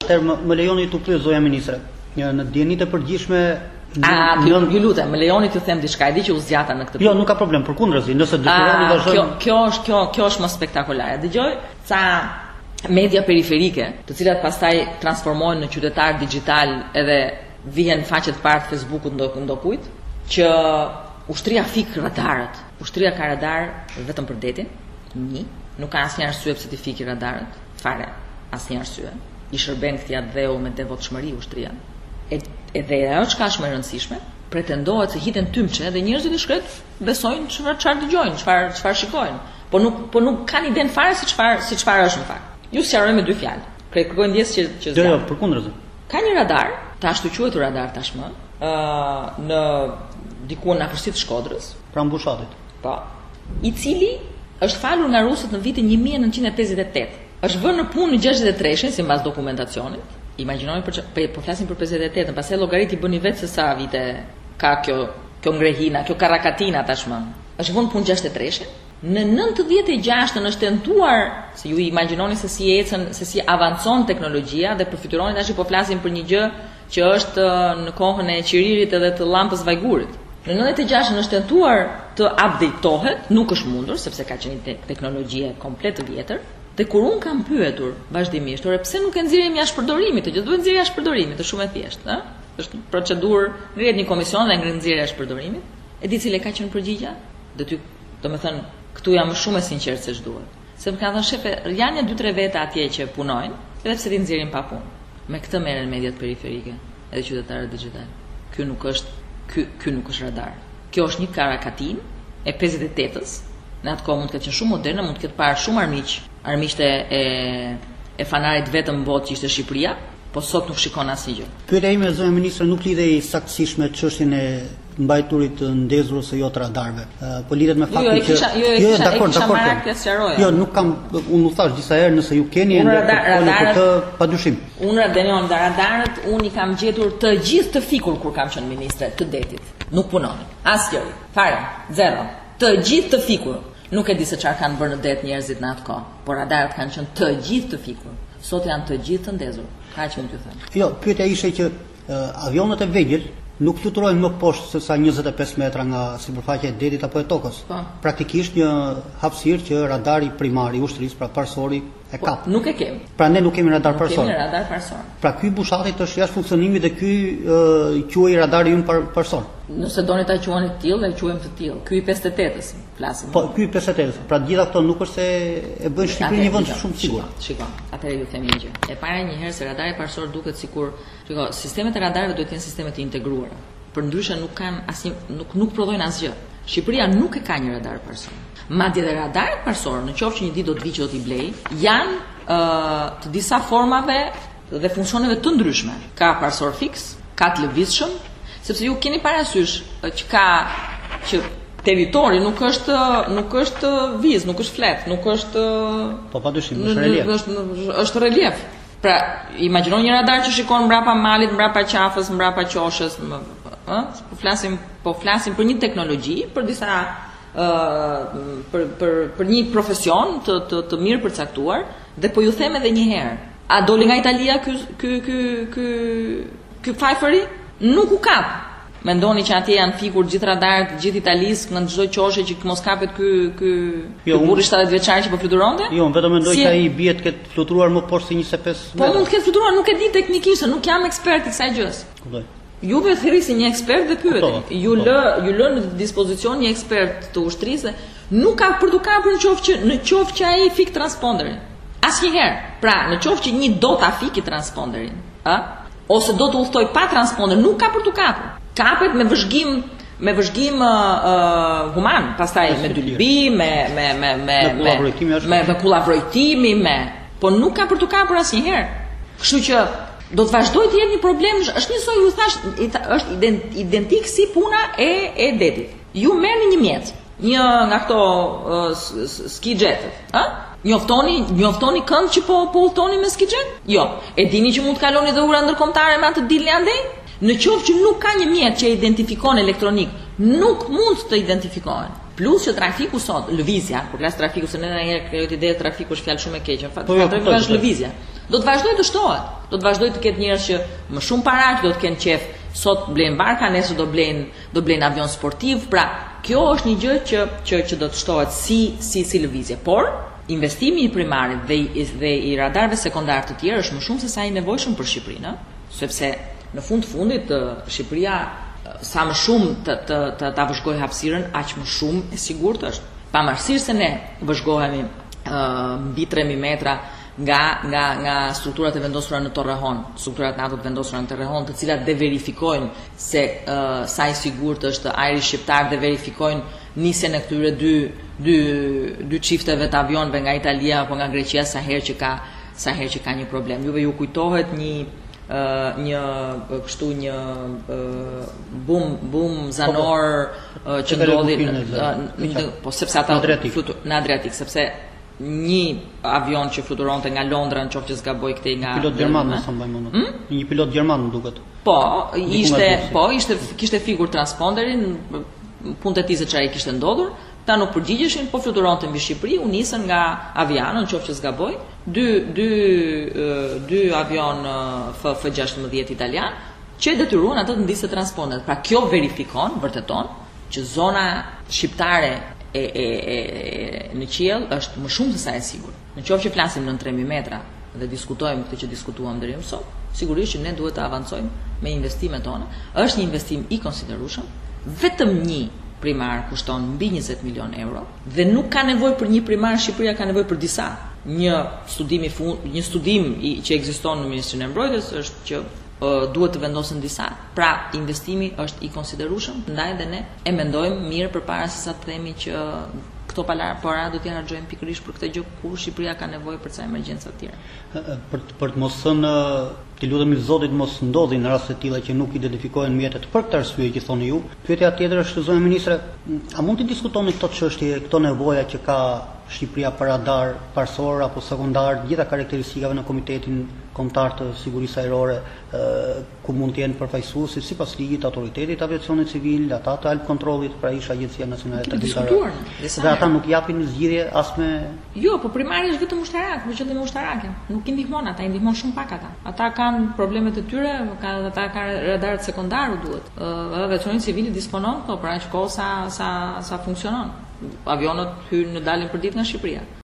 Më lejoni t'u pyet zoja ministre. Në dienitë e përgjithshme ju lutem, më lejoni t'ju them diçka, e di që u zgjata në këtë. Jo, nuk ka problem, përkundrazi, nëse detyroni vazhdojmë. Kjo është më spektakolare. Dëgjoj ca media periferike, të cilat pastaj transformohen në qytetar digjital edhe vihen faqet parë të Facebookut ndokujt, që ushtria fik radarët. Ushtria ka radar vetëm për detin. Nuk ka asnjë arsye pse ti fiki radarët, fare, asnjë arsye. I shërben këtij adheu me devotshmëri ushtria. Edhe ajo çka është më e rëndësishme, pretendohet se hiten tymçe dhe njerëzit e shkret besojnë çfarë dëgjojnë, çfarë shikojnë, po nuk kanë iden fare si çfarë është në fakt. Ju sqaroj me dy fjalë. Kërkoj ndjes që jo, përkundrazi. Ka një radar, të ashtu quajtur radar tashmë, në diku në afërsitë të Shkodrës, pra mbushatit. Po. I cili është falur nga rusët në vitin 1958. Është vënë në punë në 63-shin sipas dokumentacionit. Imagjinoni po flasim për 58-ën, pastaj llogariti bëni vetë se sa vite ka kjo ngrehina, kjo karakatina tashmë. Është vënë punë 63-shin. Në 96 është tentuar, se ju imagjinoni se si avancon teknologjia dhe përfyturoni tash po flasim për një gjë që është në kohën e qiririt edhe të llampës vajgurit. Në 96 është tentuar të updatetohet, nuk është mundur sepse ka qenë teknologjia komplet e vjetër. Dhe kur unë kam pyetur vazhdimisht, pse nuk e nxjerrim jashtë përdorimit, të gjithë duhet nxjerrë jashtë përdorimit, është shumë e thjeshtë, ëh? Është procedurë, ngrihet një komision dhe nxjerrë jashtë përdorimit. E di cile ka qenë përgjigja? Domethënë, këtu jam më shumë e sinqertë se ç'duhet. Sepse ka thënë shefe, janë 2-3 veta atje që punojnë, edhe pse ti nxjerrin pa punë. Me këtë merren mediat periferike, edhe qytetarët digjital. Ky nuk është radar. Kjo është një karakatin e 58-s. Në atë kohë mund të ketë qenë shumë moderne, mund të ketë parë shumë armiqt e fanarit vetëm në botë që ishte Shqipëria, po sot nuk shikon asnjë gjë. Pyetja ime zonë ministre nuk lidhej saktësisht me çështjen e mbajturit të ndezur ose jo të radarëve. Po lidhet me faktin që dakor. Jo, nuk kam, unë u thash disa herë nëse ju keni për të padyshim. Unë radarët unë i kam gjetur të gjithë të fikur kur kam qenë ministre të detit. Nuk punonin. Asgjë. Fare, zero. Të gjithë të fikur. Nuk e di se çfarë kanë bërë në det njerëzit në atë kohë, por radarët kanë qenë të gjithë të fikur. Sot janë të gjithë të ndezur. Kaq mund t'ju them. Jo, pyetja ishte që avionet e vegjël nuk fluturojnë më poshtë se sa 25 metra nga sipërfaqja e detit apo e tokës. Praktikisht një hapësirë që radari primar i ushtrisë, pra parsori, e kap. Nuk e kemi. Pra ne nuk kemi radar parsor. Nuk kemi radar parsor. Pra ky bushatit është jashtë funksionimit dhe ky quhej radari ynë parsor. Nëse doni ta quani të tillë, e quajmë të tillë. Ky i 58-s, flasim. Po, ky i 58-s. Pra gjitha këto nuk është se e bën Shqipërinë një vend shumë sigur. Shikoj, atëherë ju them një gjë. E para një herë se radari parsor duket sikur, shikoj, sistemet e radarëve duhet të jenë sisteme të integruara. Përndryshe nuk kanë asnjë nuk prodhojnë asgjë. Shqipëria nuk e ka një radar parsor. Madje edhe radarët parsor, në qoftë që një ditë do të vi që do t'i blej, janë të disa formave dhe funksioneve të ndryshme. Ka parsor fiks, ka të lëvizshëm, sepse ju keni parasysh që territori nuk është viz, nuk është flet, nuk është po padyshim, është relief. Është relief. Pra, imagjinoni një radar që shikon mbrapa malit, mbrapa qafës, mbrapa qoshës, po flasim për një teknologji, për disa për një profesion të mirë përcaktuar, dhe po ju them edhe një herë, a doli nga Italia ky fajfëri? Nuk u kap. Mendoni që atje janë fikur gjithë radarët, gjithë Italisë në çdo qoshe që mos kapet ky burri 70 vjeçar që po fluturonte? Jo, vetëm mendoj se ai bie të ketë fluturuar më poshtë se 25 metra. Po mund të ketë fluturuar, nuk e di teknikisht, nuk jam ekspert i kësaj gjës. Kuptoj. Juve thirrni një ekspert dhe pyetni. Ju lë në dispozicion një ekspert të ushtrisë, nuk ka për të kapur në qoftë që ai fik transponderin. Asnjëherë. Pra, në qoftë që një do ta fiki transponderin, ose do të udhtoj pa transponder, nuk ka për të kapur. Kapet me vëzhgim human, pastaj me dylbi, me kullavrojtimi, po nuk ka për të kapur asnjëherë. Kështu që do të vazhdoj të jetë një problem, është njësoj ju thash, është identik si puna e detit. Ju merrni një mjet, një nga këto ski jetët, Njoftoni kënd që po udhtoni me ski jet? Jo. E dini që mund të kaloni dhe ura ndërkombëtare me atë të dilni andej? Në qoftë që nuk ka një mjet që identifikon elektronik, nuk mund të identifikohen. Plus që trafiku sot, lëvizja, kur flas trafiku se ne ndonjëherë krijojmë ide trafiku është fjalë shumë e keqe. Në fakt trafiku është lëvizja. Do të vazhdoj të shtohet. Do të vazhdoj të ketë njerëz që më shumë para që do të kenë qef, sot blen barka, nesër do blen avion sportiv. Pra, kjo është një gjë që do të shtohet si lëvizje. Por investimi i primarit dhe i radarëve sekondar të tjerë është më shumë se sa i nevojshëm për Shqipërinë, sepse në fundit Shqipëria sa më shumë ta vëzhgojë hapësirën, aq më shumë e sigurt është. Pavarësisht se ne vëzhgohemi mbi 3000 metra nga strukturat e vendosura në Torrehon, strukturat NATO të vendosura në Torrehon, të cilat dhe verifikojnë se sa i sigurt është ajri shqiptar, dhe verifikojnë nisjen e këtyre dy çifteve të avionëve nga Italia apo nga Greqia sa herë që ka një problem. Juve ju kujtohet një bum zanor që ndodhi po sepse ata në Adriatik, sepse një avion që fluturonte nga Londra, në qoftë që zgaboj këtej nga pilot gjerman, më sa mbaj mend. Një pilot gjerman më duket. Kishte figur transponderin, punët e tij se çfarë kishte ndodhur, ta nuk përgjigjeshin, po fluturonte mbi Shqipëri, u nisën nga Aviano, në qoftë që zgaboj, dy avion F-16 italian, që detyruan atë të ndisë transponderet. Pra kjo verifikon, vërteton, që zona shqiptare në qiell është më shumë se sa e sigurt. Në qoftë që flasim në 3000 metra dhe diskutojmë këtë që diskutuam deri më sot, sigurisht që ne duhet të avancojmë me investimet tona. Është një investim i konsiderueshëm. Vetëm një primar kushton mbi 20 milion euro dhe nuk ka nevojë për një primar, Shqipëria ka nevojë për disa. Një studim që ekziston në Ministrinë e Mbrojtjes është që duhet të vendosen disa. Pra, investimi është i konsiderueshëm, ndaj dhe ne e mendojmë mirë përpara se sa të themi që këto para do t'i harxojmë pikërisht për këtë gjë kur Shqipëria ka nevojë për ca emergjenca të tjera. Për të mos thënë, të lutemi Zotit mos ndodhin në raste të tilla që nuk identifikohen mjetet për këtë arsye që thoni ju. Pyetja tjetër është, zonja ministre, a mund të diskutoni këto çështje, këto nevoja që ka Shqipëria për radar parsor apo sekondar, gjitha karakteristikave në Komitetin Kombëtar të Sigurisë Ajrore, ku mund të jenë përfaqësuesi sipas ligjit autoritetit aviacionit civil, ata të alp kontrollit, pra ish Agjencia Nacionale të Drejtave. Dhe ata nuk japin zgjidhje as me. Jo, po primari është vetëm ushtarak, me qëllim ushtarake. Nuk i ndihmon ata, i ndihmon shumë pak ata. Ata kanë problemet e tyre, ata kanë radarët sekondar duhet. Aviacioni civil disponon për aq kohë sa funksionon. Avionët hyjnë në dalin për ditë nga Shqipëria.